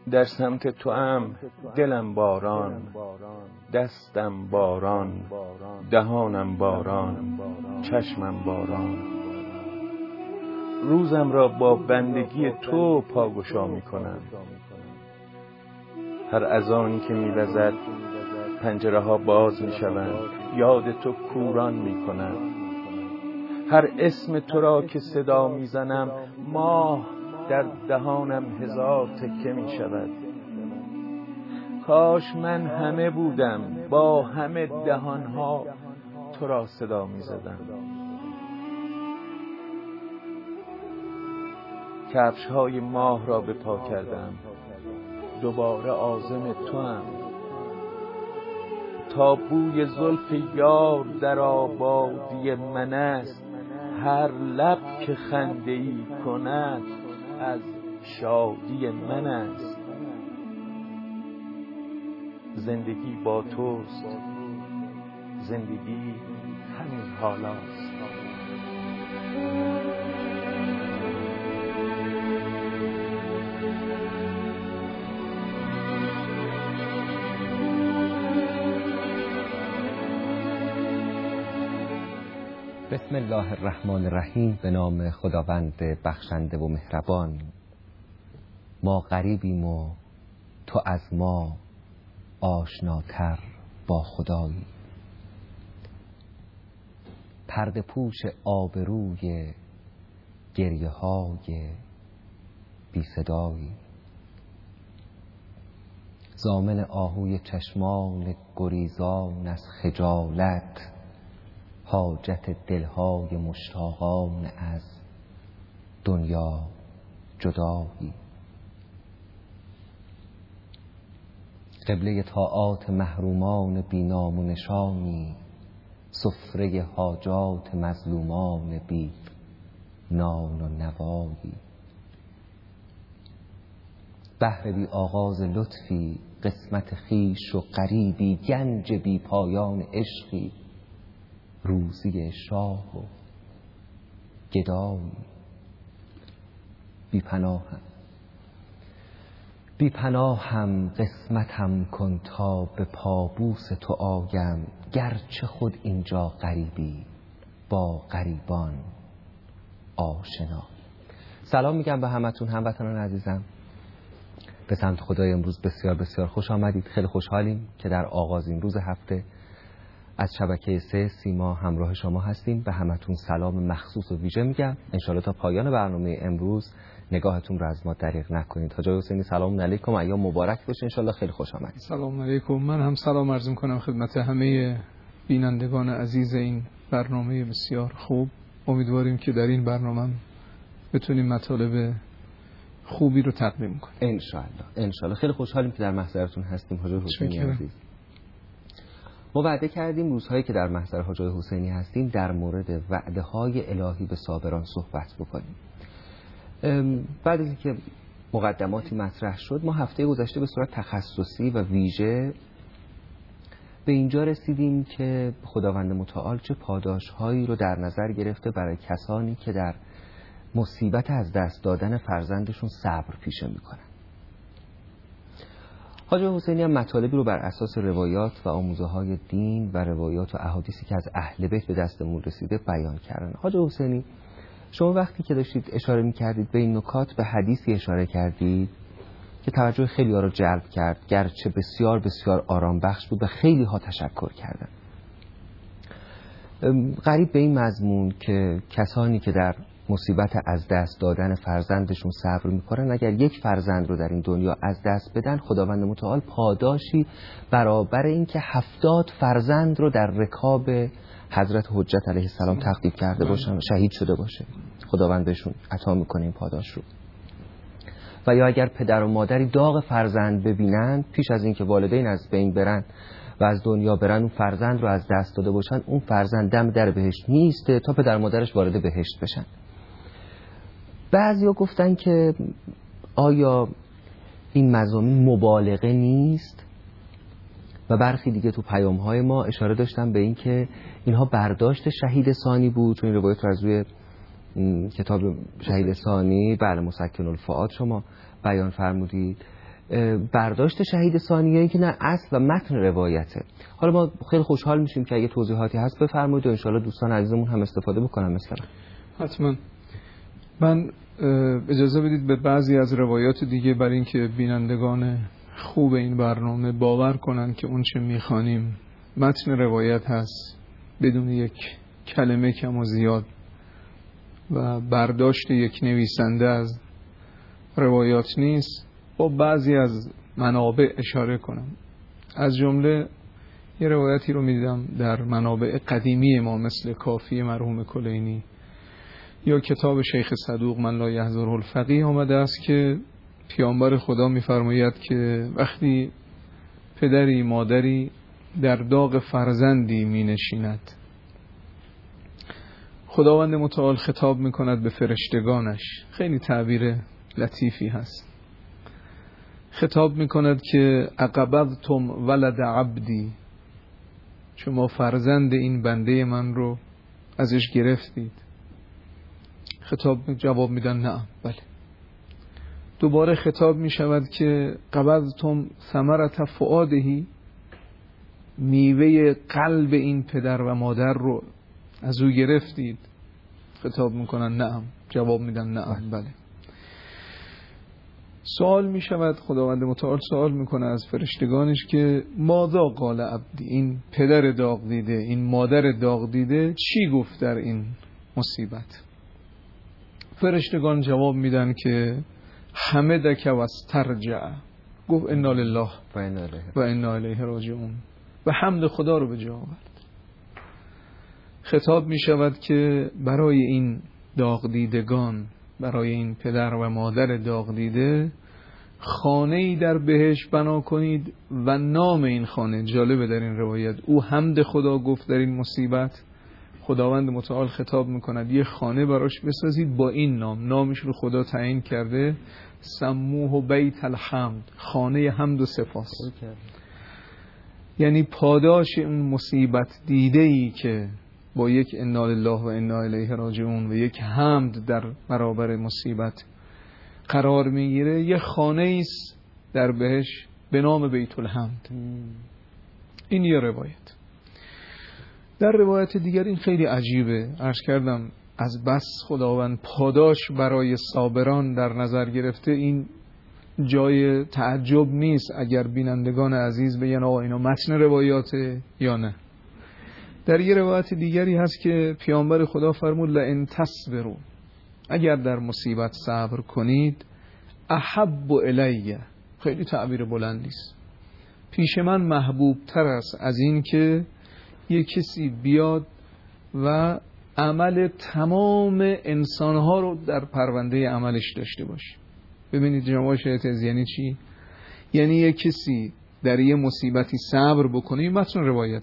در سمت تو ام دلم باران، دستم باران، دهانم باران، چشمم باران. روزم را با بندگی تو پاگشا می کنم. هر اذانی که می وزد پنجره ها باز می شوند، یاد تو کوران می کنم. هر اسم تو را که صدا می زنم ماه در دهانم هزار تکه می شود. کاش من همه بودم با همه دهانها تو را صدا می زدم. کفش های ماه را به پا کردم، دوباره عازم تو هم. تا بوی زلف یار در آبادی من است، هر لب که خنده ای کند از شادی من است. زندگی با توست، زندگی همین حالاست. بسم الله الرحمن الرحیم. به نام خداوند بخشنده و مهربان. ما غریبیم و تو از ما آشناتر با خدایی. پرده پوش آبروی گریه های بی صدایی. ضامن آهوی چشمان گریزان از خجالت، حاجت دلهای مشتاقان از دنیا جدایی. قبله طاعات محرومان بی نام و نشانی، سفره حاجات مظلومان بی نان و نوایی. بحر بی آغاز لطفی، قسمت خویش و غریبی، گنج بی پایان عشقی، روزی شاه و گدایی. بی پناهم قسمتم کن تا به پابوس تو آیم، گرچه خود اینجا غریبی با غریبان آشنا. سلام میگم به همتون هموطنان عزیزم. به سمت خدای امروز بسیار بسیار خوش آمدید. خیلی خوشحالیم که در آغاز این روز هفته از شبکه 3 سیما همراه شما هستیم. به همتون سلام مخصوص و ویژه میگم. انشالله تا پایان برنامه امروز نگاهتون رو از ما دریغ نکنید. حاج حسینی سلام علیکم، ایام مبارک باشه. انشالله خیلی خوش آمدید. سلام علیکم. من هم سلام عرض میکنم خدمت همه بینندگان عزیز این برنامه بسیار خوب. امیدواریم که در این برنامه بتونیم مطالب خوبی رو تقدیم کنیم انشالله. خیلی خوشحالیم که در محضرتون هستیم حاج حسینی عزیز. ما وعده کردیم روزهایی که در محضر حاج حسینی هستیم در مورد وعده های الهی به صابران صحبت بکنیم. بعد از اینکه مقدماتی مطرح شد، ما هفته گذشته به صورت تخصصی و ویژه به اینجا رسیدیم که خداوند متعال چه پاداشهایی رو در نظر گرفته برای کسانی که در مصیبت از دست دادن فرزندشون صبر پیشه میکنن. حاج حسینی هم مطالبی رو بر اساس روایات و آموزه های دین و روایات و احادیثی که از اهل بیت به دستمون رسیده بیان کردن. حاج حسینی، شما وقتی که داشتید اشاره می‌کردید به این نکات، به حدیثی اشاره کردید که توجه خیلی ها رو جلب کرد، گرچه بسیار بسیار آرام بخش بود و خیلی ها تشکر کردن. قریب به این مضمون که کسانی که در مصیبت از دست دادن فرزندشون صبر میکنن، اگر یک فرزند رو در این دنیا از دست بدن، خداوند متعال پاداشی برابر این که 70 فرزند رو در رکاب حضرت حجت علیه السلام تقدیم کرده باشن، شهید شده باشه، خداوند بهشون عطا میکنه این پاداش رو. و یا اگر پدر و مادری داغ فرزند ببینن، پیش از اینکه والدین از بین برن و از دنیا برن، اون فرزند رو از دست داده باشن، اون فرزند دم در بهشت نیسته تا پدر مادرش وارد بهشت بشن. بعضیا گفتن که آیا این مضامین مبالغه نیست؟ و برخی دیگه تو پیام‌های ما اشاره داشتن به این که اینها برداشت شهید ثانی بود، چون این روایت رو از روی کتاب شهید ثانی، بله، مسکن الفؤاد شما بیان فرمودید. برداشت شهید ثانیه این که نه اصل و متن روایته. حالا ما خیلی خوشحال میشیم که اگه توضیحاتی هست بفرمایید و انشالله دوستان عزیزمون هم استفاده بکنن. مثلا حتما من اجازه بدید به بعضی از روایات دیگه برای اینکه بینندگان خوب این برنامه باور کنن که اون چه میخوانیم متن روایت هست بدون یک کلمه کم و زیاد و برداشت یک نویسنده از روایات نیست، با بعضی از منابع اشاره کنم. از جمله یه روایتی رو میدیدم در منابع قدیمی ما مثل کافی مرحوم کلینی یا کتاب شیخ صدوق من لا یحضره الفقیه آمده است که پیامبر خدا میفرماید که وقتی پدری مادری در داغ فرزندی می نشیند، خداوند متعال خطاب می کند به فرشتگانش. خیلی تعبیر لطیفی هست. خطاب می کند که اقبضتم ولد عبدی، شما فرزند این بنده من رو ازش گرفتید. خطاب جواب میدن نه. بله. دوباره خطاب می شود که قبضتم ثمرة فؤادهی، میوه قلب این پدر و مادر رو از او گرفتید. خطاب میکنن نعم. جواب میدن نعم. بله. سوال می شود، خداوند متعال سوال میکنه از فرشتگانش که ماذا قال عبدی، این پدر داغ دیده، این مادر داغ دیده چی گفت در این مصیبت؟ فرشتگان جواب میدن که حمدک و استرجع، گفت انا لله و انا الیه راجعون، و حمد خدا رو به جا آورد. خطاب می شود که برای این داغ دیدگان، برای این پدر و مادر داغ دیده خانه‌ای در بهشت بنا کنید و نام این خانه، جالبه در این روایت او حمد خدا گفت در این مصیبت. خداوند متعال خطاب میکند یه خانه براش بسازید با این نام، نامش رو خدا تعیین کرده، سموه بیت الحمد، خانه حمد و سپاس. یعنی پاداش اون مصیبت دیده‌ای که با یک انا لله و انا الیه راجعون و یک حمد در برابر مصیبت قرار میگیره، یه خانه است در بهشت به نام بیت الحمد. این یه روایت. در روایت دیگر این خیلی عجیبه، عرض کردم از بس خداوند پاداش برای صابران در نظر گرفته، این جای تعجب نیست اگر بینندگان عزیز بگن آقا اینا متن روایاته یا نه. در یه روایت دیگری هست که پیامبر خدا فرمود لئن تصبروا، اگر در مصیبت صبر کنید، احب الیه، خیلی تعبیر بلندی است، پیش من محبوب تر است از این که یک کسی بیاد و عمل تمام انسانها رو در پرونده عملش داشته باشه. ببینید جناب شیخ یعنی چی؟ یعنی یک کسی در یه مصیبتی صبر بکنه، این متن روایت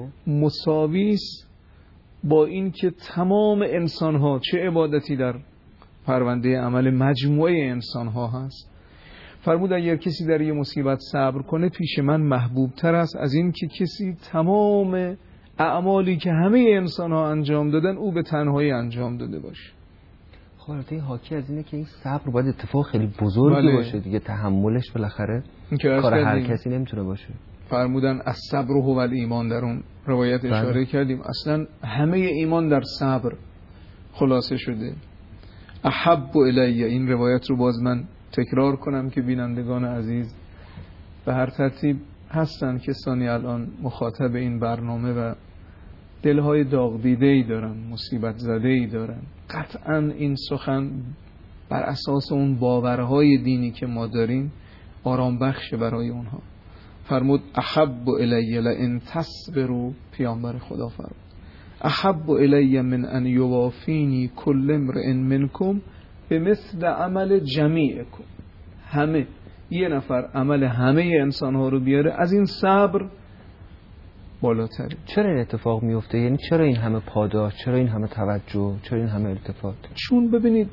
مساوی است با این که تمام انسانها چه عبادتی در پرونده عمل مجموعه انسانها هست. فرمود اگر کسی در یه مصیبت صبر کنه پیش من محبوب تر است از این که کسی تمام اعمالی که همه انسانها انجام دادن او به تنهایی انجام داده باشه. خالته حاکی از اینه که این صبر باید اتفاق خیلی بزرگی باشه دیگه، تحملش بالاخره کار هر کسی نمیتونه باشه. فرمودن الصبر هو الایمان، در اون روایت اشاره کردیم اصلا همه ایمان در صبر خلاصه شده. احب الیه، این روایت رو باز من تکرار کنم که بینندگان عزیز به هر ترتیب هستن کسانی الان مخاطب این برنامه و دلهای داغ دیده‌ای دارن، مصیبت زده‌ای دارن، قطعا این سخن بر اساس اون باورهای دینی که ما داریم آرام بخش برای اونها. فرمود احب الی لئن تصبروا، پیامبر خدا فرمود احب الی من ان یوافینی کل امرئ منکم بمثل عمل جمیعکم، همه یه نفر عمل همه انسان ها رو بیاره از این صبر بالاتره. چرا این اتفاق میفته؟ یعنی چرا این همه پاداش، چرا این همه توجه، چرا این همه التفات؟ چون ببینید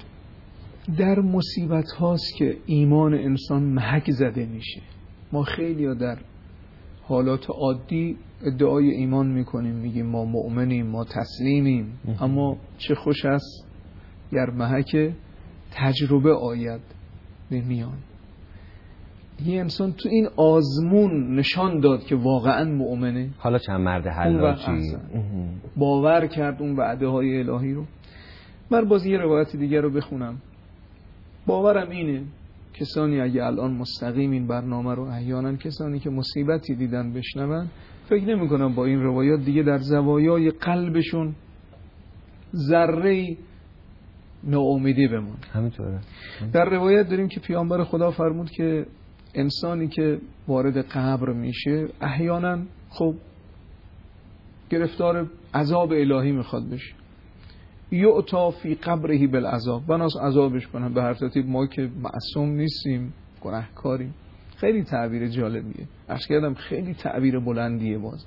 در مصیبت هاست که ایمان انسان محک زده میشه. ما خیلی ها در حالات عادی ادعای ایمان میکنیم، میگیم ما مؤمنیم، ما تسلیمیم، اما چه خوش است گر محک تجربه آید به میان. یه انسان تو این آزمون نشان داد که واقعا مؤمنه. حالا چند مرد حلاجی باور کرد اون وعده های الهی رو. من باز یه روایت دیگر رو بخونم. باورم اینه کسانی اگه الان مستقیم این برنامه رو احیانا کسانی که مصیبتی دیدن بشنون، فکر نمی کنم با این روایات دیگه در زوایای قلبشون ذره ناامیدی بمونه. همینطوره. در روایت داریم که پیامبر خدا فرمود که انسانی که وارد قبر میشه احیانا خب گرفتار عذاب الهی میخواد بشه، یعطا فی قبره بالعذاب، بناس عذابش کنن. به هر ترتیب ما که معصوم نیستیم، گناهکاریم. خیلی تعبیر جالبیه، عرض کردم خیلی تعبیر بلندیه. باز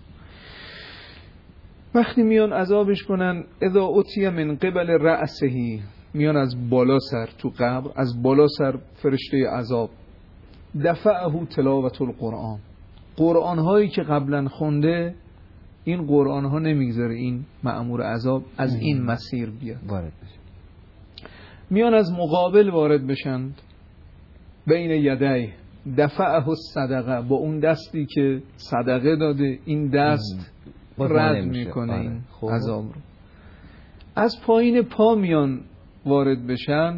وقتی میان عذابش کنن، اذا اتی من قبل رأسه، میان از بالا سر تو قبر، از بالا سر فرشته عذاب، دفعه تلاوت القرآن، قرآن هایی که قبلا خونده این قرآن ها نمیگذاره این مأمور عذاب از این مسیر بیاد وارد بشه. میان از مقابل وارد بشند، بین یدی دفعه الصدقه، با اون دستی که صدقه داده این دست رد میکنه این عذاب رو. از پایین پا میان وارد بشن،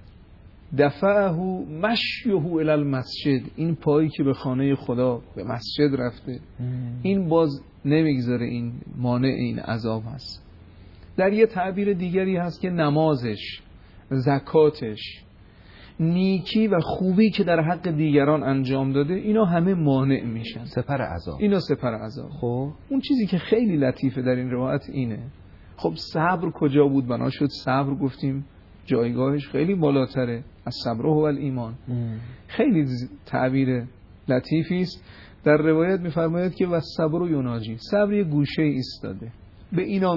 دفعه مشیه الی المسجد، این پایی که به خانه خدا به مسجد رفته این باز نمیگذاره، این مانع این عذاب هست. در یه تعبیر دیگری هست که نمازش، زکاتش، نیکی و خوبی که در حق دیگران انجام داده، اینا همه مانع میشن، سپر عذاب. اینا سپر عذاب. خب اون چیزی که خیلی لطیفه در این روایت اینه، خب صبر کجا بود؟ بنا شد صبر گفتیم جایگاهش خیلی بالاتره، از صبر هو الایمان. خیلی تعبیر لطیفی است. در روایت میفرماید که والصبر یناجی، صبر یه گوشه ایستاده به اینا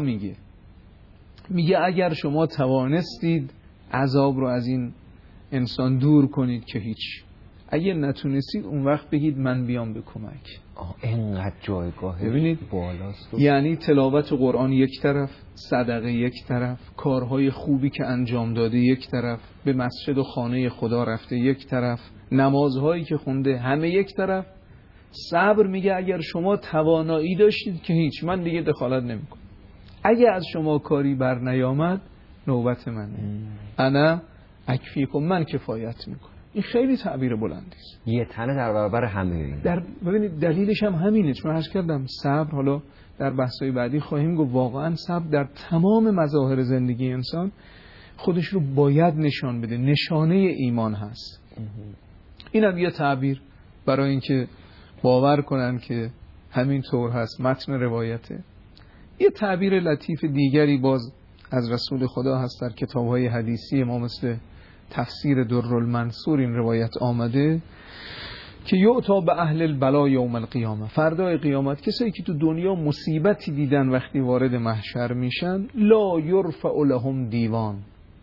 میگه اگر شما توانستید عذاب رو از این انسان دور کنید که هیچ، اگه نتونستید اون وقت بگید من بیام به کمک. اینقدر جایگاه ببینید بالاست. یعنی تلاوت قرآن یک طرف، صدقه یک طرف، کارهای خوبی که انجام داده یک طرف، به مسجد و خانه خدا رفته یک طرف، نمازهایی که خونده همه یک طرف، صبر میگه اگر شما توانایی داشتید که هیچ، من دیگه دخالت نمیکنم، اگه از شما کاری بر نیامد نوبت منه، انا اکفیکم، من کفایت میکنم. این خیلی تعبیر بلندی است، یه تنه در برابر همه این. ببینید دلیلش هم همینه، چون عرض کردم صبر، حالا در بحث‌های بعدی خواهیم گفت، واقعا صبر در تمام مظاهر زندگی انسان خودش رو باید نشان بده، نشانه ایمان هست. این هم یه تعبیر برای اینکه باور کنن که همین طور هست، متن روایته. یه تعبیر لطیف دیگری باز از رسول خدا هست در کتاب‌های حدیثی ما، مثل تفسیر درالمنصور این روایت آمده که یعطا به اهل البلا یوم القیامه، فردای قیامت کسایی که تو دنیا مصیبتی دیدن وقتی وارد محشر میشن، لا یرفع لهم دیوان.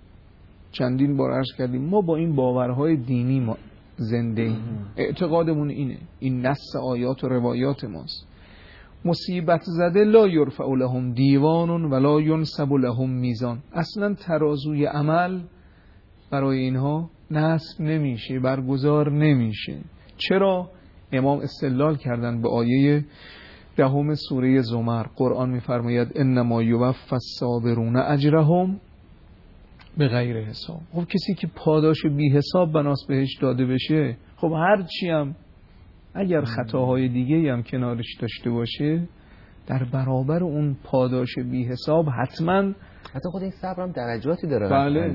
چندین بار عرض کردیم ما با این باورهای دینی ما زنده ایم، اعتقادمون اینه، این نص آیات و روایات ماست. مصیبت زده لا یرفع لهم دیوان ولا ینصب لهم میزان، اصلا ترازوی عمل برای اینها نصب نمیشه، برگزار نمیشه. چرا؟ امام استدلال کردن به آیه 10 سوره زمر. قرآن میفرماید انما یوفی الصابرون اجرهم بغیر حساب. خب کسی که پاداش بی حساب بناس بهش داده بشه، خب هر چی هم اگر خطاهای دیگه هم کنارش داشته باشه، در برابر اون پاداش بی حساب حتی خود این صبر هم درجاتی داره.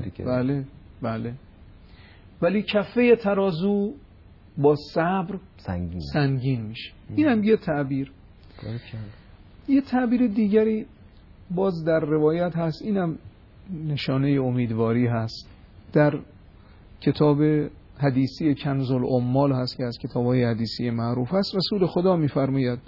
بله. ولی کفه ترازو با صبر سنگین میشه. این هم یه تعبیر. یه تعبیر دیگری باز در روایت هست، اینم نشانه امیدواری هست. در کتاب حدیثی کنز العمال هست که از کتاب‌های حدیثی معروف هست. رسول خدا میفرماید،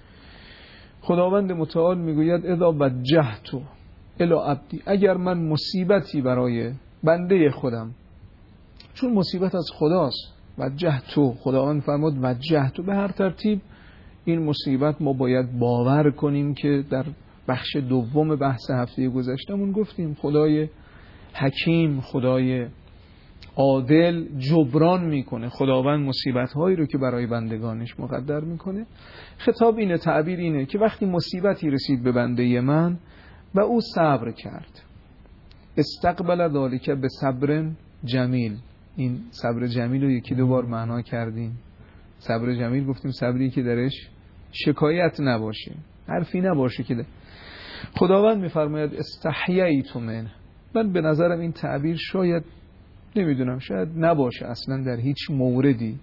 خداوند متعال میگوید اذا وجهت الی عبدی، اگر من مصیبتی برای بنده خودم، چون مصیبت از خداست، وجهت، خداوند فرمود وجهت، به هر ترتیب این مصیبت ما باید باور کنیم که در بخش دوم بحث هفته گذشتمون گفتیم خدای حکیم، خدای عادل جبران میکنه. خداوند مصیبت هایی رو که برای بندگانش مقدر میکنه. خطاب اینه، تعبیر اینه که وقتی مصیبتی رسید به بنده من و او صبر کرد، استقبل ذالک به صبر جمیل. این صبر جمیل رو یکی دو بار معنا کردیم. صبر جمیل گفتیم صبری که درش شکایت نباشه، حرفی نباشه. که خداوند میفرماید استحییت منه. من به نظرم این تعبیر شاید، نمیدونم، شاید نباشه اصلا در هیچ موردی.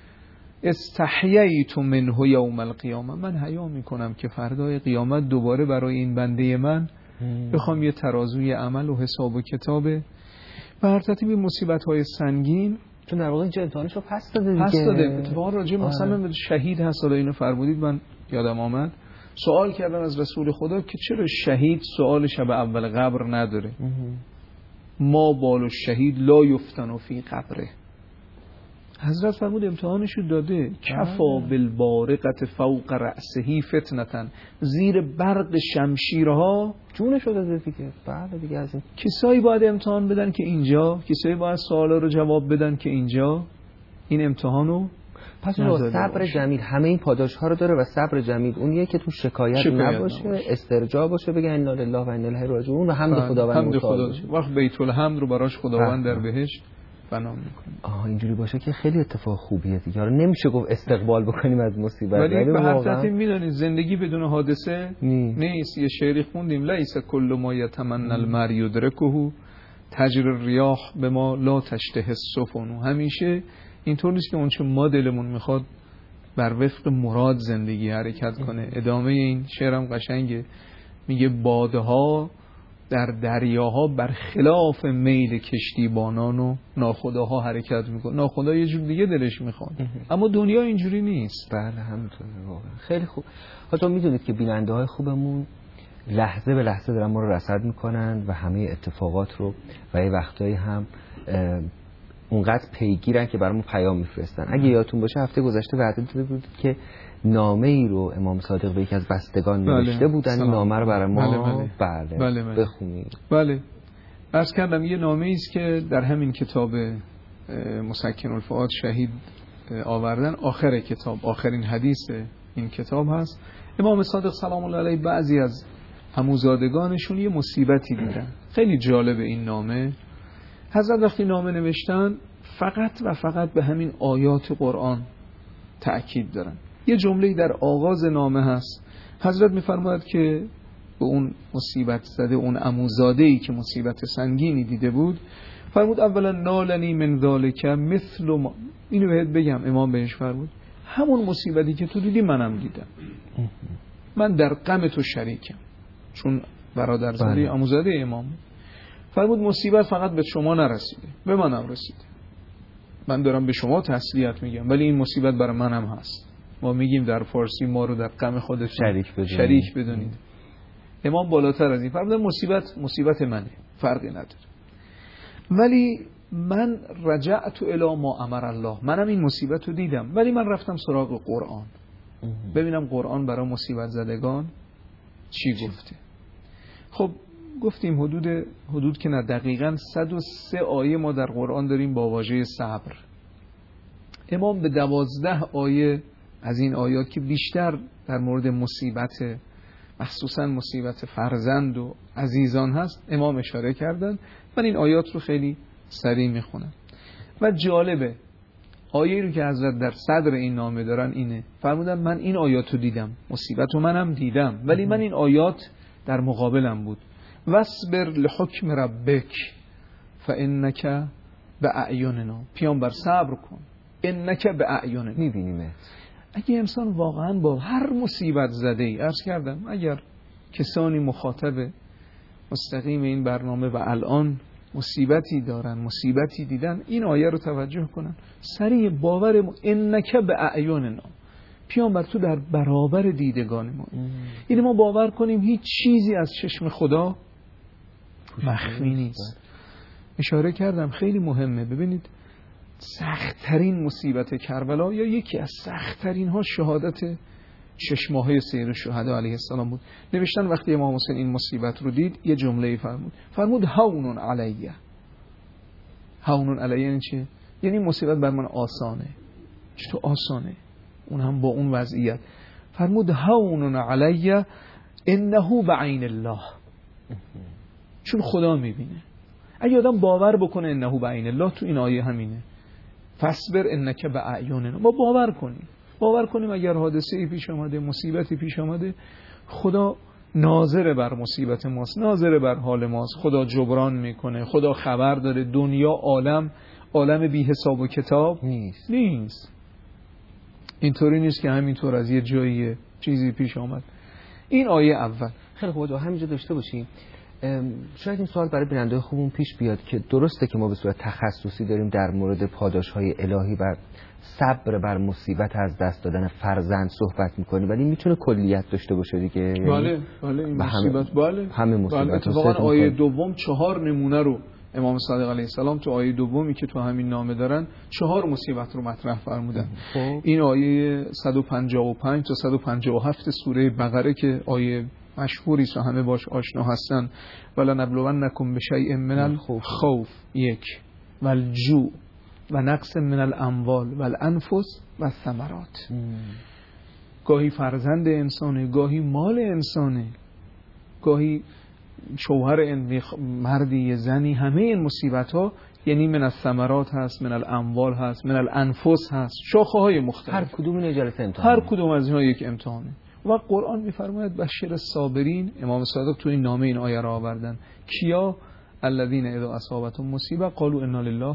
استحییت منه یوم القیامه، من حیا میکنم که فردای قیامت دوباره برای این بنده من بخوام یه ترازوی عمل و حساب و کتابه و هر ترتیب مصیبت های سنگین، چون در واقع اینجا امتحانش رو پس داده دیگه. پس داده. اتفاقا راجع مثلا شهید هست، حالا اینو فرمودید من یادم آمد، سوال کردن از رسول خدا که چرا شهید سوال شب اول قبر نداره؟ ما بال الشهید لا یفتن فی قبره. حضرت فرمود امتحانشو داده. کفا بالبارقت فوق رأسه فتنتن، زیر برق شمشیرها جونشو داده دیگه. بله دیگه. از این کسایی باید امتحان بدن که اینجا، کسایی باید سوالا رو جواب بدن که اینجا این امتحانو پس صبر جمیل همه این پاداش ها رو داره. و صبر جمیل اونیه که تو شکایت نباشه، استرجاع باشه، بگه انا لله و انا الیه راجعون و حمد خداوند باشه. وقت بیت الحمد رو براش خداوند در بهشت بنا میکنه. اینجوری باشه که خیلی اتفاق خوبیه دیگه. نمیشه گفت استقبال بکنیم از مصیبت، ولی به هر ترتیب میدونید زندگی بدون حادثه نیست. یه شعری خوندیم لیس کل ما یتمنى المرء یدرکه تجری الریاح بما لا تشتهی السفن. همیشه اینطور نیست که اون چه ما دلمون میخواد بر وفق مراد زندگی حرکت کنه. ادامه این شعرم قشنگه، میگه بادها در دریاها برخلاف میل کشتیبانان و ناخداها حرکت میکنه. ناخدا یه جور دیگه دلش میخواد، اما دنیا اینجوری نیست. بله همینطوره واقعا. خیلی خوب. حتی میدونید که بیننده های خوبمون لحظه به لحظه دارن ما رو رصد میکنن و همه اتفاقات رو و یه وقتایی هم اونقدر پیگیرن که برامون پیام میفرستن. اگه یادتون باشه هفته گذشته وعده داده بود که نامه ای رو امام صادق به یکی از بستگان نوشته بودن. این نامه رو برای ما بله بخونید. بله. عرض کردم یه نامه ای است که در همین کتاب مسکن الفؤاد شهید آوردن. آخر کتاب، آخرین حدیث این کتاب هست. امام صادق سلام الله علیه بعضی از عموزادگانشون یه مصیبتی دیدن. خیلی جالب این نامه. حضرت وقتی نامه نوشتن فقط و فقط به همین آیات قرآن تأکید دارن. یه جمله‌ای در آغاز نامه هست. حضرت می‌فرماید که به اون مصیبت زده، اون عموزاده‌ای که مصیبت سنگینی دیده بود، فرمود اولا نالنی من ذالک مثل ما. اینو بهت بگم، امام بهش فرمود همون مصیبتی که تو دیدی منم دیدم. من در غم تو شریکم. چون برادرزاده عموزاده امام. فرمود مصیبت فقط به شما نرسیده، به منم رسیده. من دارم به شما تسلیت میگم، ولی این مصیبت برای منم هست. ما میگیم در فارسی ما رو در غم خودتون شریک بدونید. امام بالاتر از این فرمود مصیبت منه، فرقی نداره. ولی من رجعت الی ما امر الله، منم این مصیبت رو دیدم، ولی من رفتم سراغ قرآن ببینم قرآن برای مصیبت زدگان چی گفته. خب گفتیم حدود که نه دقیقاً 103 آیه ما در قرآن داریم با واژه صبر. امام به 12 آیه از این آیات که بیشتر در مورد مصیبت، مخصوصاً مصیبت فرزند و عزیزان هست، امام اشاره کردن. من این آیات رو خیلی سریع میخونم و جالبه آیه رو که حضرت در صدر این نامه دارن اینه. فرمودن من این آیات رو دیدم، مصیبت رو منم دیدم، ولی من این آیات در مقابلم بود. واصبر لحکم ربک فانک باعیننا. پیامبر صبر کن، انک باعیننا. میبینیمت. اگه انسان واقعا با هر مصیبت زده ای، عرض کردم اگر کسانی مخاطب مستقیم این برنامه و الان مصیبتی دارن، مصیبتی دیدن، این آیه رو توجه کنن، سریع باور انک باعیننا، پیامبر تو در برابر دیدگان ما. این ما باور کنیم هیچ چیزی از چشم خدا مخفی نیست. اشاره کردم خیلی مهمه. ببینید سخت‌ترین مصیبت کربلا یا یکی از سخت‌ترین ها شهادت 6 ماهه سید الشهدا علیه السلام بود. نوشتن وقتی امام حسین این مصیبت رو دید یه جمله فرمود هون علیه، هونون علیه یعنی چه؟ یعنی مصیبت بر من آسانه. چطور آسانه؟ اون هم با اون وضعیت. فرمود هونون علیه انه بعین الله، چون خدا میبینه. اگه آدم باور بکنه انه بعین الله، تو این آیه همینه، فاصبر انک باعیوننا، ما باور کنیم اگر حادثه‌ای پیش آمده، مصیبتی پیش آمده، خدا ناظر بر مصیبت ماست، ناظر بر حال ماست، خدا جبران میکنه، خدا خبر داره. دنیا عالم بی حساب و کتاب نیست. اینطوری نیست که همینطور از یه جایی چیزی پیش آمد. این آیه اول. خیلی خوب، همینجا داشته باشیم. شاید این سوال برای بیننده خوبون پیش بیاد که درسته که ما به صورت تخصصی داریم در مورد پاداش‌های الهی و صبر بر مصیبت از دست دادن فرزند صحبت می‌کنیم، ولی میتونه کلیت داشته باشه دیگه. بله این مصیبت، همه مصیبت. اتفاقا آیه دوم 4 نمونه رو امام صادق علیه السلام تو آیه دومی که تو همین نامه دارن 4 مصیبت رو مطرح فرمودن. این آیه 155 تا 157 سوره بقره که آیه مشهوری است و همه باش آشنا هستن. ولا نبلونکم بشیء من الخوف 1 و الجوع و نقص من الاموال و الانفس و الثمرات. گاهی فرزند انسانه، گاهی مال انسانه، گاهی شوهر مردی زنی. همه این مصیبت ها یعنی من الثمرات هست، من الاموال هست، من الانفس هست، شاخه های مختلف. هر کدوم این اجالت امتحان، هر کدوم از اینها یک امتحانه. و قرآن میفرماید بشر الصابرین. امام صادق تو این نامه این آیه را آوردن. کیا؟ الذین اذا اصابتهم مصیبه قالوا انا لله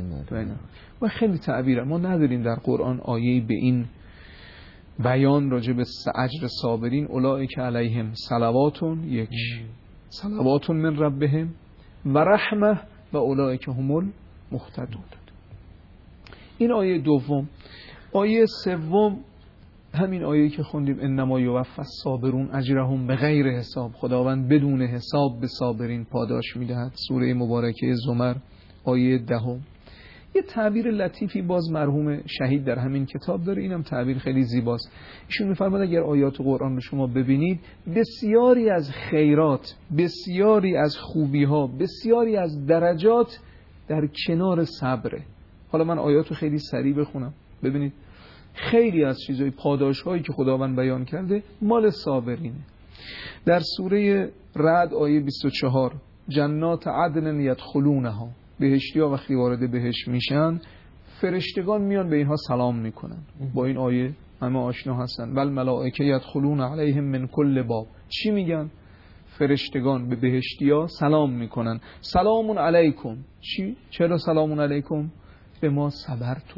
و خیلی تعبیره. ما نداریم در قرآن آیه‌ای به این بیان راجع به اجر صابرین. اولئک علیهم صلوات 1 صلوات من ربهم و رحمه و اولئک هم المهتدون. این آیه دوم. آیه سوم همین آیه‌ای که خوندیم انما یوفی الصابرون اجرهم بغیر حساب. خداوند بدون حساب به صابرین پاداش میدهد. سوره مبارکه زمر آیه 10. یه تعبیر لطیفی باز مرحوم شهید در همین کتاب داره، اینم تعبیر خیلی زیباست. ایشون می‌فرماد اگر آیات قرآن رو شما ببینید، بسیاری از خیرات، بسیاری از خوبی‌ها، بسیاری از درجات در کنار صبره. حالا من آیات رو خیلی سریع بخونم ببینید. خیلی از چیزهای پاداش‌هایی که خداوند بیان کرده مال صابرینه. در سوره رعد آیه 24 جنات عدن یدخلونها، بهشتی‌ها وقتی وارد بهشت میشن فرشتگان میان به اینها سلام میکنن. با این آیه همه آشنا هستن. بل ملائکه یدخلون علیهم من کل باب. چی میگن؟ فرشتگان به بهشتی‌ها سلام میکنن. سلام علیکم. چرا سلام علیکم؟ به ما صبرتم.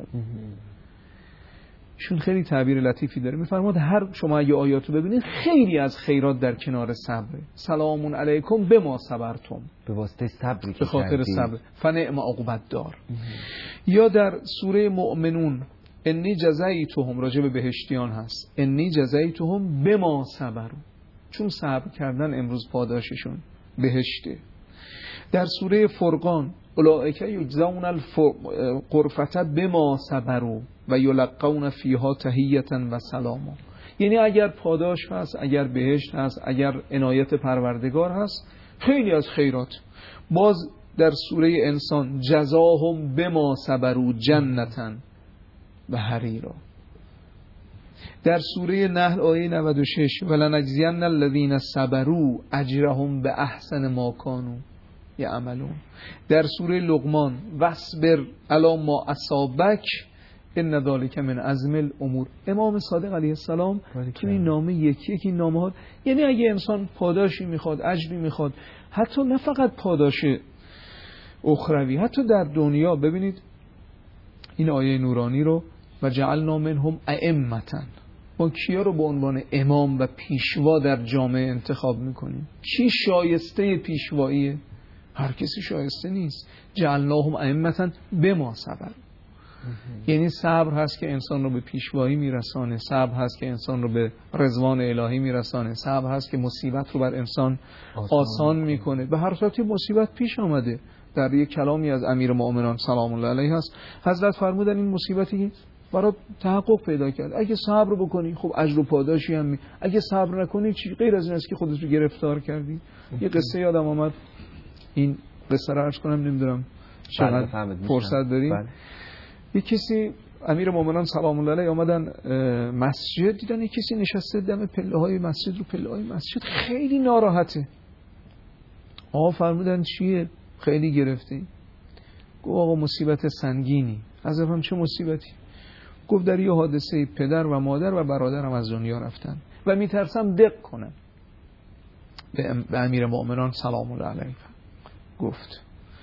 شون خیلی تعبیر لطیفی داره. میفرماد هر شما اگه آیاتو ببینید خیلی از خیرات در کنار صبره. سلام علیکم به ما صبرتم، به واسطه صبری که به خاطر صبر. فنعم عقبت دار. یا در سوره مؤمنون انی جزایتهم، راجع به بهشتیان هست، انی جزایتهم به ما صبروا، چون صبر کردن امروز پاداششون بهشته. در سوره فرقان اولئک یجزون الغرفة بما صبروا و یلقون فیها تحیة و سلاما. یعنی اگر پاداش هست، اگر بهشت هست، اگر عنایت پروردگار هست، خیلی از خیرات. باز در سوره انسان جزاهم بما صبروا جنة و حریرا. در سوره نحل آیه 96 ولنجزین الذین صبروا اجرهم باحسن ما کانوا یعملون. در سوره لقمان واصبر علی ما اصابک ان ذلک من عزم الامور. امام صادق علیه السلام تو این نامه یکی نامه ها، یعنی اگه انسان پاداشی میخواد، اجری میخواد، حتی نه فقط پاداش اخروی، حتی در دنیا. ببینید این آیه نورانی رو و جعلنا منهم ائمة، ما کیا رو به عنوان امام و پیشوا در جامعه انتخاب میکنیم؟ کی شایسته پیشواییه؟ هر کسی شایسته نیست. جعلناهم ائمة بما صبر، یعنی صبر هست که انسان رو به پیشوایی میرسانه، صبر هست که انسان رو به رضوان الهی میرسانه، صبر هست که مصیبت رو بر انسان آسان میکنه. به هر صورتی مصیبت پیش آمده. در یک کلامی از امیر المؤمنان سلام الله علیه هست، حضرت فرمودن این مصیبتی برای تحقق پیدا کرد، اگه صبر بکنی خب اجر و پاداشی هم اگه صبر نکنی چی؟ غیر از این است که خودت رو گرفتار کردی. یه قصه یادم آمد، این قصه رو عرض کنم، نمیدونم چقدر فرصت داریم. یک کسی امیرالمومنین سلام الله علیه آمدن مسجد، دیدن یک کسی نشسته دم پله های مسجد، رو پله های مسجد خیلی ناراحته. آقا فرمودن چیه؟ خیلی گرفتی؟ گفت آقا مصیبت سنگینی. از افهم چه مصیبتی؟ گفت در یه حادثه پدر و مادر و برادرم از دنیا رفتن و میترسم دق کنم. به امیرالمومنین سلام الله علیه گفت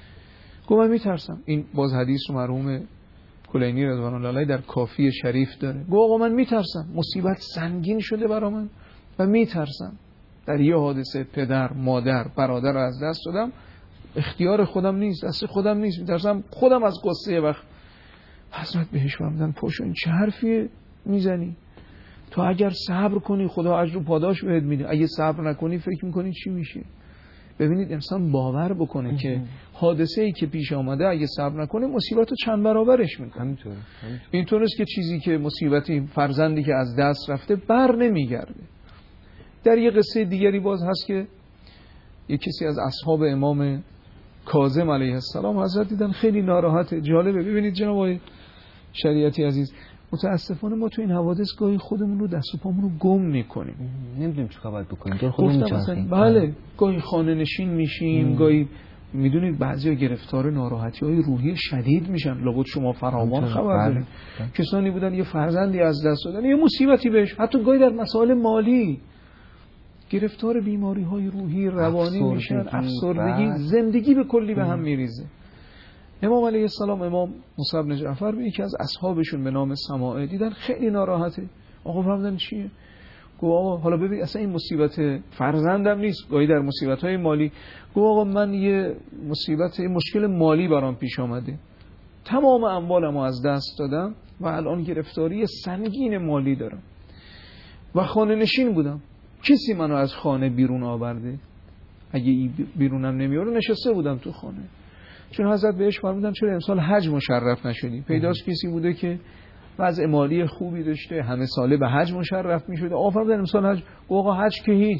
من میترسم. این باز حدیث رو مرحوم کلینی رضوان الله علیه در کافی شریف داره. گفت آقا من میترسم، مصیبت سنگین شده برا من و میترسم. در یه حادثه پدر، مادر، برادر رو از دست دادم، اختیار خودم نیست، دست خودم نیست، میترسم خودم از قصه وقت. حضرت بهش فرمودن پاشو، این چه حرفیه میزنی؟ تو اگر صبر کنی خدا اجر و پاداش بهت میده، اگه صبر نکنی فکر میکنی چی میشه؟ ببینید انسان باور بکنه که حادثه ای که پیش آمده اگه صبر نکنه مصیبت رو چند برابرش میکنه. اینطور است که چیزی که مصیبتی فرزندی که از دست رفته بر نمیگرده. در یه قصه دیگری باز هست که یک کسی از اصحاب امام کاظم علیه السلام حضرت دیدن خیلی ناراحته. جالبه ببینید جناب آقای شریعتی عزیز، متاسفانه ما تو این حوادث گاهی خودمون رو دست و پامون رو گم میکنیم، نمیدونیم چیکار باید بکنیم. خودمون بله گاهی خانه نشین میشیم، گاهی میدونید بعضیا گرفتار ناراحتی های روحی شدید میشن. لابد شما فراوان خبر دارید. کسانی بودن یه فرزندی از دست دادن، یه مصیبتی بهش، حتی گاهی در مسائل مالی گرفتار بیماری های روحی روانی میشن، افسردگی، زندگی به کلی به هم میریزه. امام علیه السلام، امام موسی بن جعفر به یکی از اصحابشون به نام سماعه دیدن خیلی ناراحته. آقا فرمودن چیه؟ گفت آقا حالا ببین اصلا این مصیبت فرزندم نیست، گاهی در مصیبت‌های مالی. گفت آقا من یه مشکل مالی برام پیش آمده، تمام اموالمو از دست دادم و الان گرفتاری سنگین مالی دارم و خانه نشین بودم، کسی منو از خانه بیرون آورده، اگه بیرونم نمیاره نشسته بودم تو خانه. چون حضرت بهش فرمودن چرا امسال حج مشرف نشدی؟ پیداست کسی بوده که وضع مالی خوبی داشته، همه ساله به حج مشرف میشده. آقا فرمودن امسال حج. آقا حج که هیچ،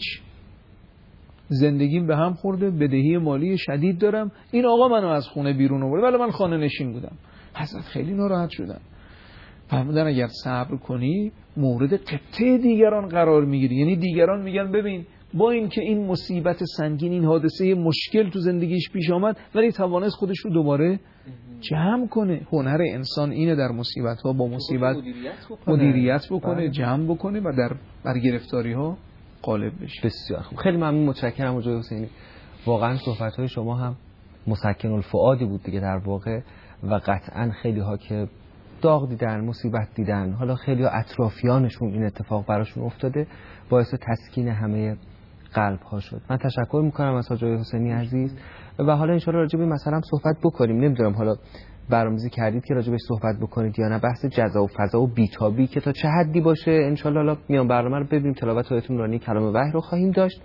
زندگیم به هم خورده، بدهی مالی شدید دارم، این آقا منو از خونه بیرون آورده ولی من خانه نشین بودم. حضرت خیلی ناراحت شدن. فرمودن اگر صبر کنی مورد قبطه دیگران قرار میگیری. یعنی دیگران میگن ببین با این که این مصیبت سنگین، این حادثه مشکل تو زندگیش پیش آمد، ولی توانست خودش رو دوباره جمع کنه. هنر انسان اینه در مصیبت ها با مصیبت مدیریت بکنه، جمع بکنه و بر گرفتاری ها غالب بشه. بسیار خوب، خیلی ممنون، متشکرم آقای حسینی. واقعا صحبت های شما هم مسکن الفؤادی بود دیگه در واقع، و قطعا خیلی ها که داغ دیدن، مصیبت دیدن، حالا خیلی ها اطرافیانشون این اتفاق براشون افتاده، باعث تسکین همه قلب ها شد. من تشکر میکنم از آقای حسینی عزیز و حالا انشاءالله راجع به مثلا صحبت بکنیم. نمیدونم حالا برنامه‌ریزی کردید که راجع بهش صحبت بکنید یا نه، بحث جزا و فضا و بیتابی که تا چه حدی باشه. انشاءالله حالا میام برنامه رو ببینیم، تلاوت آیات نورانی کلام وحی رو خواهیم داشت.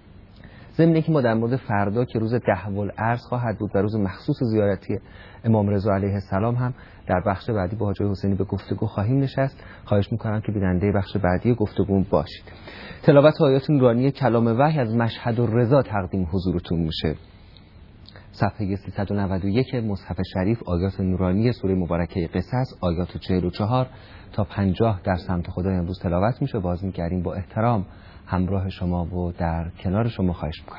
ضمن اینکه ما در مورد فردا که روز دهوالعرض خواهد بود و روز مخصوص زیارتی امام رضا علیه السلام هم در بخش بعدی با حاج حسینی به گفتگو خواهیم نشست. خواهش میکنم که بیننده بخش بعدی گفتگو باشید. تلاوت آیات نورانی کلام وحی از مشهد الرضا تقدیم حضورتون میشه. صفحه 391 مصحف شریف، آیات نورانی سوره مبارکه قصص، آیات 44 تا 50 در سمت خدای امروز تلاوت میشه. باز می‌گردیم با احترام همراه شما و در کنار شما. خواهش میکنم.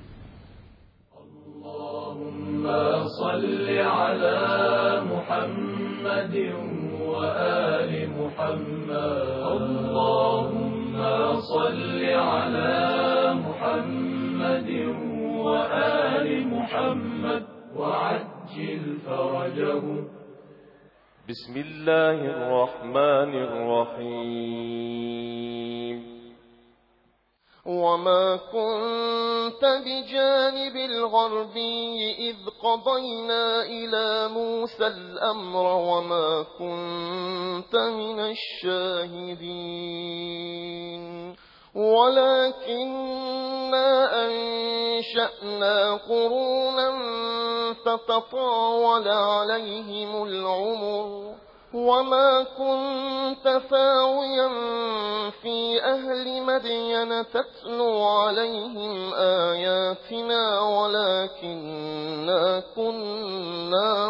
اللهم صل علی محمد و آل محمد. اللهم صل علی محمد و آل محمد و عجل فرجهم. بسم الله الرحمن الرحیم. وما كنت بجانب الغربي إذ قضينا إلى موسى الأمر وما كنت من الشاهدين ولكننا أنشأنا قرونا فتطاول عليهم العمر وما كنت ثاويا في أهل مدين تتلو عليهم آياتنا ولكننا كنا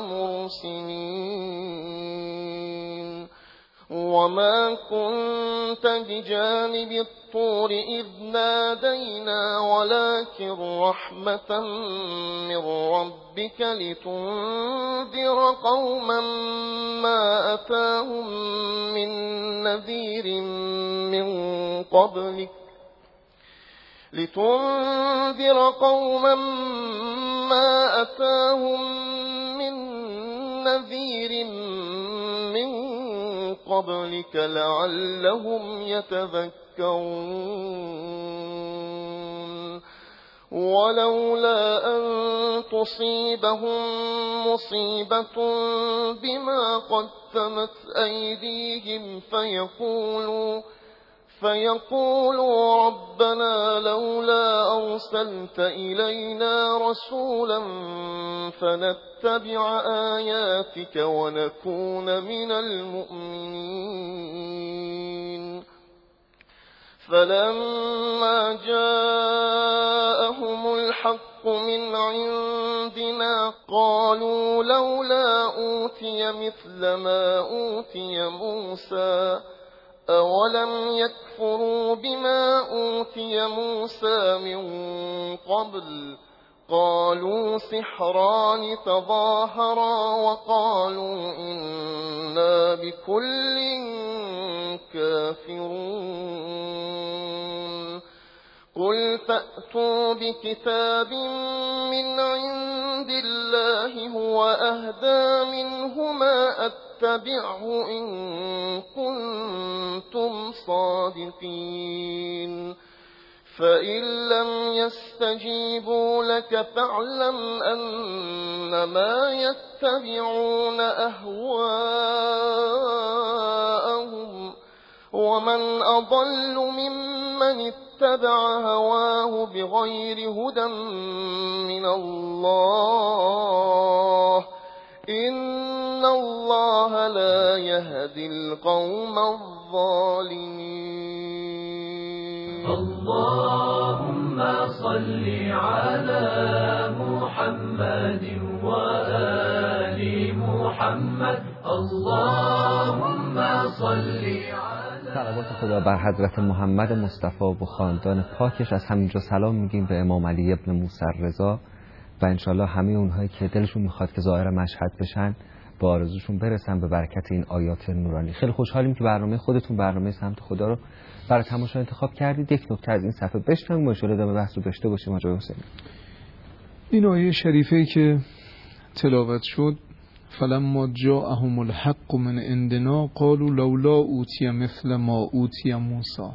مرسلين وما كنت بجانب الطور إذ نادينا ولكن رحمة من ربك لتنذر قوما ما أتاهم من نذير من قبلك ما أتاهم من نذير من قبلك لعلهم يتذكرون ولولا أن تصيبهم مصيبة بما قدمت أيديهم فيقولوا ربنا لولا أرسلت إلينا رسولا فنتبع آياتك ونكون من المؤمنين فلما جاءهم الحق من عندنا قالوا لولا أوتي مثل ما أوتي موسى أولم يكفروا بما أوتي موسى من قبل قالوا سحران تظاهرا وقالوا إنا بكل كافرون قل فأتوا بكتاب من عند الله هو أهدى منهما اتبعه إن كنتم صادقين فإن لم يستجيبوا لك فاعلم أنما يتبعون أهواءهم ومن أضل ممن اتبع هواه بغير هدى من الله إن الله لا يهدي القوم الظالمين اللهم صل على محمد وآل محمد اللهم صل صلوات خدا بر حضرت محمد مصطفی و خاندان پاکش. از همینجا سلام میگیم به امام علی ابن موسی رضا و انشالله همه اونهایی که دلشون میخواد که ظاهر مشهد بشن با آرزوشون برسن به برکت این آیات نورانی. خیلی خوشحالیم که برنامه خودتون، برنامه سمت خدا رو برای تماشا انتخاب کردید. یک نکته از این صفحه بشنویم و ان شاءالله بحث رو داشته باشیم. آقای حسینی، این آیه شریفه‌ای که تلاوت شد فلما جاءهم الحق من عندنا قالوا لولا اوتی مثل ما اوتی موسی،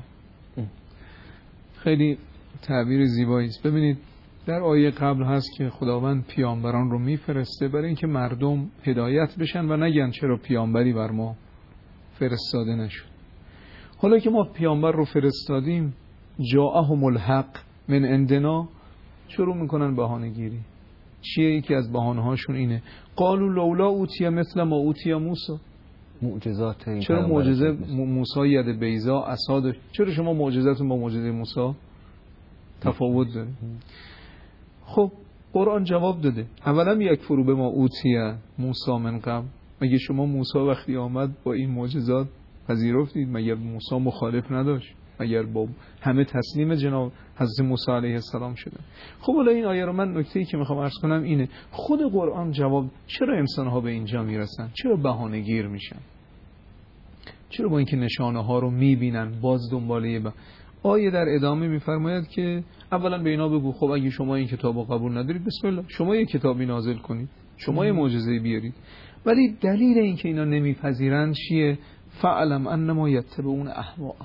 خیلی تعبیر زیبایی است. ببینید در آیه قبل هست که خداوند پیامبران رو میفرسته برای اینکه مردم هدایت بشن و نگن چرا پیامبری بر ما فرستاده نشد. حالا که ما پیامبر رو فرستادیم جاءهم الحق من عندنا، شروع میکنن بهانه گیری. چیه؟ یکی از بهانه هاشون اینه قالوا لولا اوتی مثل ما اوتی موسی، معجزات چرا معجزه موسی ید بیضا عصا داشت، چرا شما معجزاتون با معجزه موسی تفاوت داره؟ خب قرآن جواب داده اولا یکفروا بما اوتی موسی من قبل، مگه شما موسی وقتی آمد با این معجزات پذیرفتید؟ مگر موسی مخالف نداشت؟ مگر با همه تسلیم جناب حضرت موسی علیه السلام شده؟ خب حالا این آیه رو من نکته‌ای که میخوام عرض کنم اینه خود قرآن جواب چرا انسان‌ها به اینجا میرسن؟ چرا بهانه‌گیر میشن؟ چرا با اینکه نشانه ها رو میبینن باز دنباله آیه در ادامه میفرماید که اولا به اینا بگو خب اگه شما این کتابو قبول ندارید بسم الله شما یک کتابی نازل کنید، شما یه معجزه‌ای بیارید. ولی دلیل این که اینا نمیپذیرن چیه؟ فعلم انما یتبعون اهواءهم.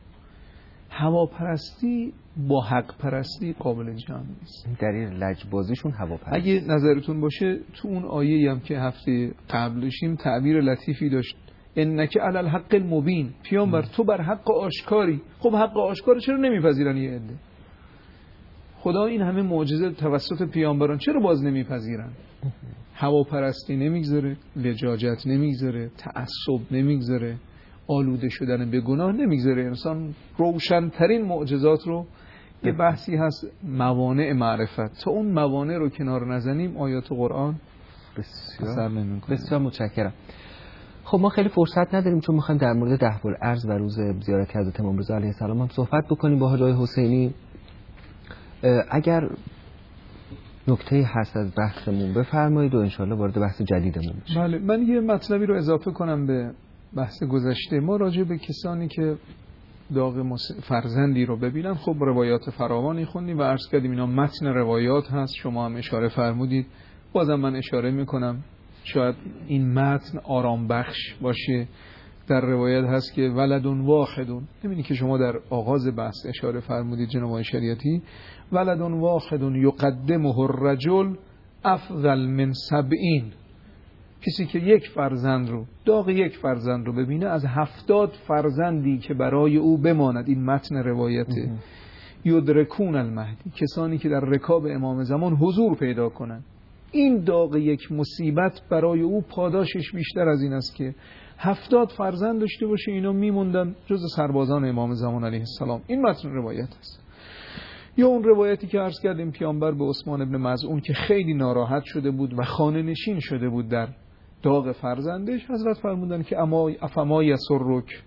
هواپرستی با حق پرستی قابل جمع نیست. دلیل لجبازیشون هواپرستی. اگه نظرتون باشه تو اون آیه‌ای هم که هفته قبل داشتیم تعبیر لطیفی داشت انک علی الحق المبین، پیامبر تو بر حق آشکاری. خب حق آشکار چرا نمیپذیرن یه عده؟ خدا این همه معجزه توسط پیامبران چرا باز نمیپذیرن؟ هواپرستی نمیگذاره، لجاجت نمیگذاره، تعصب نمیگذاره، آلوده شدن به گناه نمیگذاره. انسان روشن‌ترین معجزات رو، یه بحثی هست موانع معرفت، تا اون موانع رو کنار نزنیم آیات قرآن بسیار متشکرم. خب ما خیلی فرصت نداریم چون میخوایم در مورد دهوالعرض و روز زیارت حضرت امام رضا علیه السلام هم صحبت بکنیم با حاج آقای حسینی. اگر نکته هست از بحثمون بفرمایید و انشالله وارد بحث جدیدمون بشیم. بله، من یه مطلبی رو اضافه کنم به بحث گذشته. ما راجع به کسانی که داغ فرزندی رو ببینن، خب روایات فراوانی خوندیم و عرض کردیم اینا متن روایات هست، شما هم اشاره فرمودید، بازم من اشاره میکنم شاید این متن آرام بخش باشه. در روایت هست که ولدون واحدون، همینی که شما در آغاز بحث اشاره فرمودید جناب آقای شریعتی، ولدون واحدون یقدمه الرجل افضل من 70. کسی که یک فرزند رو، داغ یک فرزند رو ببینه از 70 فرزندی که برای او بماند. این متن روایته. یدرکون المهدی، کسانی که در رکاب امام زمان حضور پیدا کنند. این داغ یک مصیبت برای او پاداشش بیشتر از این است که 70 فرزند داشته باشه، اینا میموندن جز سربازان امام زمان علیه السلام. این متن روایت است. یا اون روایتی که عرض کردیم پیامبر به عثمان ابن مظعون که خیلی ناراحت شده بود و خانه نشین شده بود در داغ فرزندش، حضرت فرمودن که افما یسرک،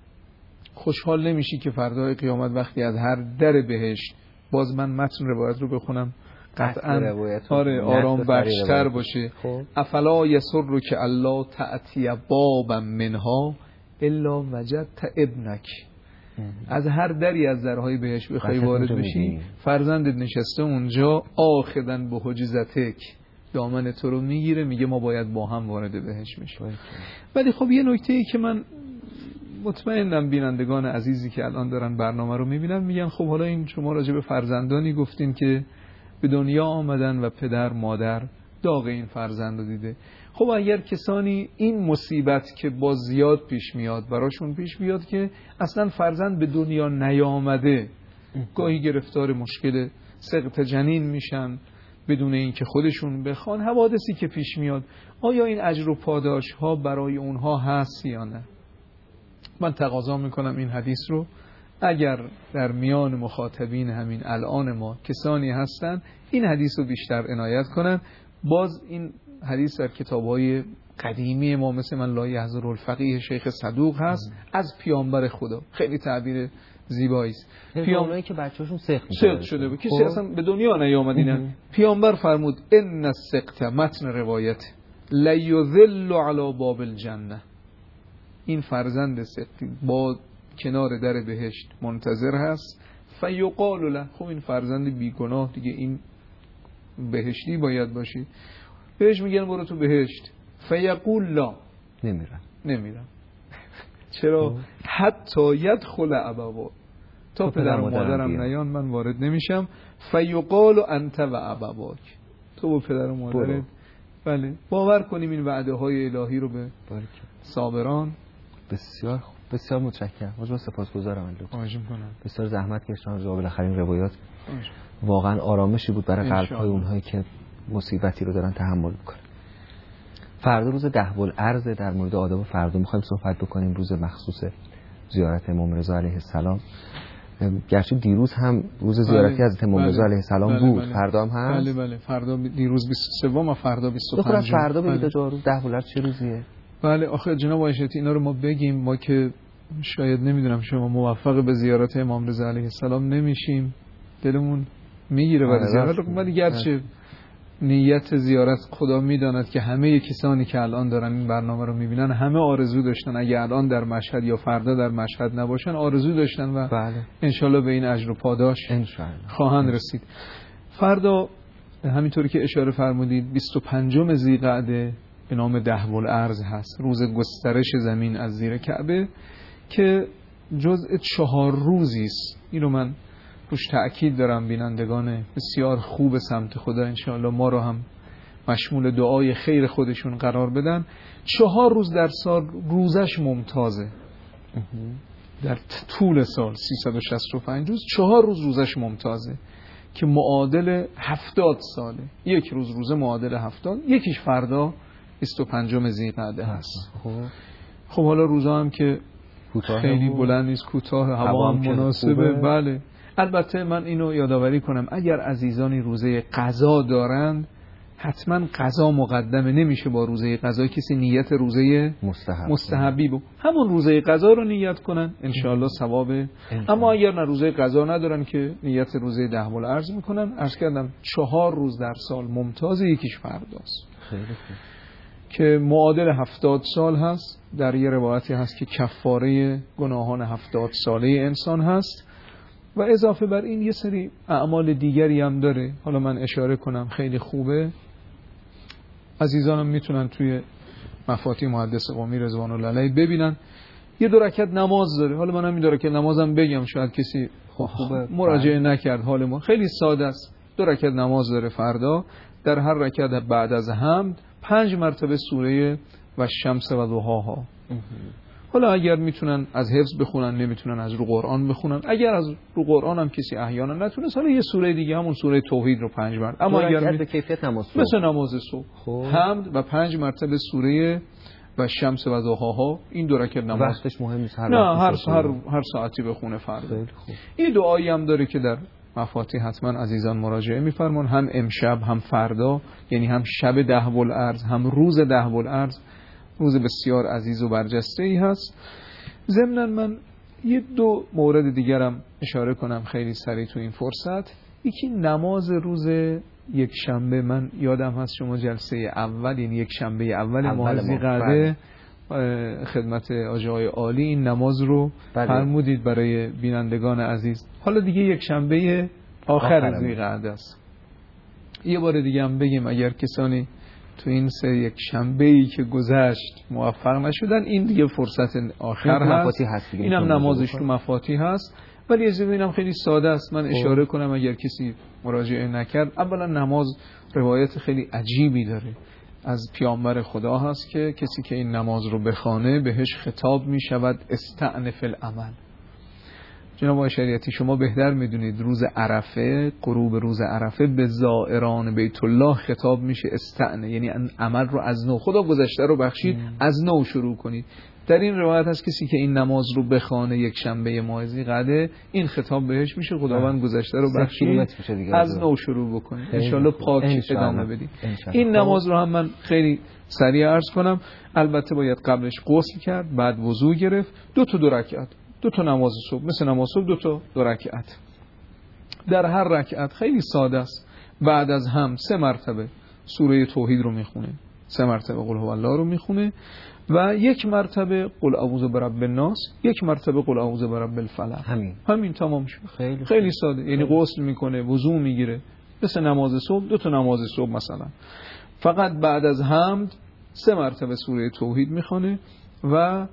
خوشحال نمیشی که فردای قیامت وقتی از هر در بهشت، باز من متن روایت رو بخونم قطعا آرام بخشتر باشه، افلا یسرک الا تأتی بابا منها الا وجدت ابنک، از هر دری از درهای بهشت بخوای وارد بشی فرزندت نشسته اونجا، آخذن به حجزتک، دامن تو رو میگیره، میگه ما باید با هم وارد بهشت بشیم. ولی خب یه نکته‌ای که من مطمئنم بینندگان عزیزی که الان دارن برنامه رو میبینن میگن خب حالا این شما راجع به فرزندانی گفتین که به دنیا آمدن و پدر مادر داغ این فرزند رو دیده. خب اگر کسانی این مصیبت که با زیاد پیش میاد براشون پیش بیاد که اصلا فرزند به دنیا نیامده، گاهی گرفتار مشکل سقط جنین میشن بدون اینکه خودشون بخوان، حوادثی که پیش میاد، آیا این اجر و پاداش ها برای اونها هست یا نه؟ من تقاضا میکنم این حدیث رو اگر در میان مخاطبین همین الان ما کسانی هستن این حدیث رو بیشتر عنایت کنن. باز این حدیث در کتاب‌های قدیمی ما مثل من لا یحضر الفقیه شیخ صدوق هست از پیامبر خدا، خیلی تعبیر زیبایی است. پیامبری که بچه‌شون سقط شده بود، کسی اصلا به دنیا نیامدین، پیامبر فرمود ان السقط، متن روایت، لا یذل علی باب الجنه، این فرزند سقطی با کنار در بهشت منتظر هست. فیقال له، خب این فرزند بیگناه دیگه این بهشتی باید باشی، بهش میگن برو تو بهشت. فیقول لا، نمیرم. چرا؟ حتی یدخل ابوا، تا پدر و مادرم نیان من وارد نمیشم. فیقال انت و ابواک، تو با پدر و مادرت. بله، باور کنیم این وعده های الهی رو به صابران. بسیار خوب، بسیار متشکرم. من سپاسگزارم دکتر. بسیار زحمت کشیدن و بالاخره این روایات واقعا آرامشی بود برای قلب‌های اونهایی که مصیبتی رو دارن تحمل میکنن. فردا روز دهوالعرض، در مورد آداب فردا میخوایم صحبت بکنیم، روز مخصوص زیارت امام رضا علیه السلام. گرچه دیروز هم روز زیارتی حضرت امام رضا علیه السلام بود، فردا هم هست. بله، فردا دیروز 23 و فردا 25. فردا بگید روز دهوالعرض چه روزیه؟ بله، آخه جناب آیشتی اینا رو ما بگیم، ما که شاید نمیدونم شما موفق به زیارت امام رضا علیه السلام نمیشیم، دلمون میگیره برای زیارت، ولی گرچه نیت زیارت خدا میداند که همه کسانی که الان دارن این برنامه رو میبینن همه آرزو داشتن اگه الان در مشهد یا فردا در مشهد نباشن آرزو داشتن و انشالله به این اجر و پاداش خواهند رسید. فردا همینطوری که اشاره فرمودید 25 ذی‌قعده به نام دهوالعرض هست، روز گسترش زمین از زیر کعبه که جزء 4 روزی است. اینو من روش تأکید دارم، بینندگان بسیار خوب سمت خدا انشاءالله ما رو هم مشمول دعای خیر خودشون قرار بدن. 4 روز در سال روزش ممتازه، در طول سال 365 روز 4 روز روزش ممتازه که معادل 70 ساله. یک روزه معادل 70، یکیش فردا 25 ذی‌قعده هست. خب حالا روزا هم که خیلی بلند نیست، کوتاه، هوا هم مناسبه. بله. البته من اینو یادآوری کنم اگر عزیزانی روزه قضا دارند حتما قضا مقدمه، نمیشه با روزه قضا کسی نیت روزه مستحبی بود، همون روزه قضا رو نیت کنن انشاءالله ثوابه. اما اگر نه روزه قضا ندارن که نیت روزه دهبال عرض میکنن. عرض کردم 4 روز در سال ممتاز، یکیش فرداست. خیلی خوب. که معادل 70 سال هست. در یه روایتی هست که کفاره گناهان 70 ساله انسان هست و اضافه بر این یه سری اعمال دیگری هم داره. حالا من اشاره کنم خیلی خوبه، عزیزانم میتونن توی مفاتیح محدث قمی رضوان الله علیه ببینن. یه 2 رکعت نماز داره. حالا من هم 2 رکعت نمازم بگم، شاید کسی مراجعه نکرد. حال ما خیلی ساده است. 2 رکعت نماز داره فردا. در هر رکعت بعد از حمد 5 مرتبه سوره و شمس و ضحاها. حالا اگر میتونن از حفظ بخونن، نمیتونن از رو قرآن بخونن. اگر از رو قرآن هم کسی احیانا نتونه، حالا یه سوره دیگه همون سوره توحید رو 5 مرتبه. اما اگر به کیفیت نماز صبح، مثل نماز صبح، حمد و 5 مرتبه سوره و شمس و ضحاها، این 2 رکعت نماز وقتش مهم نیست، هر ساعتی بخونه فردا. این دعایی هم داره که در مفاتیح حتما عزیزان مراجعه میفرمان، هم امشب هم فردا، یعنی هم شب دهبالعرض هم روز دهبالعرض. روز بسیار عزیز و برجسته ای هست. ضمناً من یه 2 مورد دیگرم اشاره کنم خیلی سریع تو این فرصت. یکی نماز روز یک شنبه. من یادم هست شما جلسه اول، یعنی یک شنبه اول ماه ذی‌قعده خدمت آقای عالی این نماز رو فرمودید برای بینندگان عزیز. حالا دیگه یک شنبه آخر ذی‌قعده است. یه بار دیگه هم بگیم اگر کسانی تو این یک شنبه‌ای که گذشت موفق نشدن، این دیگه فرصت آخر هست. اینم نمازش تو مفاتیح هست. ولی از اینم خیلی ساده است. من اشاره کنم اگر کسی مراجعه نکرد، اولا نماز روایت خیلی عجیبی داره از پیامبر خدا هست که کسی که این نماز رو بخوانه بهش خطاب می شود استأنف العمل. جناب آقای شریعتی شما بهتر میدونید روز عرفه، غروب روز عرفه به زائران بیت الله خطاب میشه استأنف، یعنی عمل رو از نو، خدا گذشته رو بخشید از نو شروع کنید. در این روایت هست کسی که این نماز رو بخوانه یک شنبه ماه ذی‌قعده، این خطاب بهش میشه خداوند گذشته رو بخشید از نو شروع بکنید، ان شاءالله پاک ادامه بدید. این نماز رو هم من خیلی سریع عرض کنم. البته باید قبلش غسل کرد، بعد وضو گرفت، 2 رکعت، 2 نماز صبح، مثل نماز صبح 2 رکعت. در هر رکعت خیلی ساده است. بعد از هم 3 مرتبه سوره توحید رو میخونه، 3 مرتبه قل هو الله رو میخونه و 1 مرتبه قل اعوذ برب الناس، 1 مرتبه قل اعوذ برب الفلق. همین تمام شد. خیلی ساده. یعنی غسل میکنه، وضو میگیره، مثل نماز صبح، 2 نماز صبح مثلا. فقط بعد از حمد 3 مرتبه سوره توحید میخونه و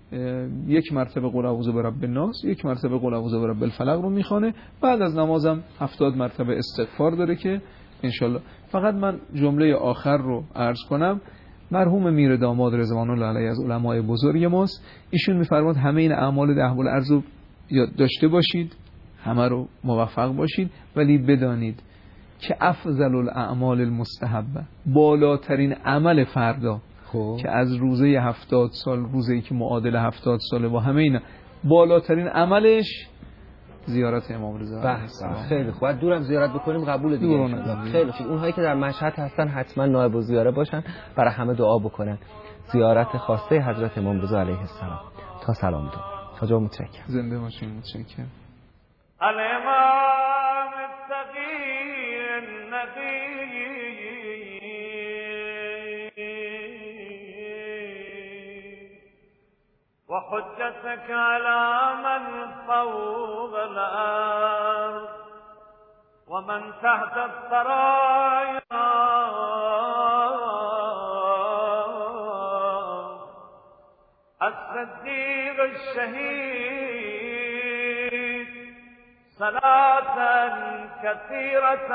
1 مرتبه قل اعوذ برب الناس، 1 مرتبه قل اعوذ برب الفلق رو میخونه. بعد از نمازم 70 مرتبه استغفار داره که انشالله. فقط من جمله آخر رو عرض کنم. مرحوم میر داماد رضوان الله علیه از علمای بزرگ ماست، ایشون میفرماد همه این اعمال دهبالعرض رو داشته باشید، همه رو موفق باشید، ولی بدانید که افضل الاعمال المستحبه، بالاترین عمل فردا که از روزه 70 سال، روزه‌ای که معادل 70 ساله، با همه اینا بالاترین عملش زیارت امام رضا. خیلی خوب. دورم زیارت بکنیم قبول دیگه. خیلی خوب. اونهایی که در مشهد هستن حتما نایب الزیاره باشن، برای همه دعا بکنن. زیارت خاصه حضرت امام رضا علیه السلام. تا سلام دو. تا جا متشکرم. زنده باشین. متشکرم. الامام التقی النبی وحجتك على من فوق الأرض ومن تحت الثرايا الصديق الشهيد صلاة كثيرة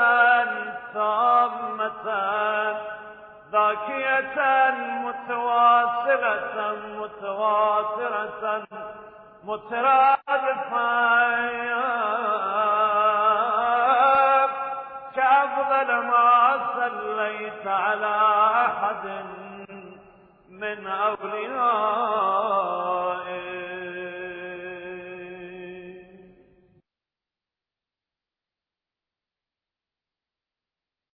تامة ذاكية متواصلة متواترة مترادفة على أحد من أوليائك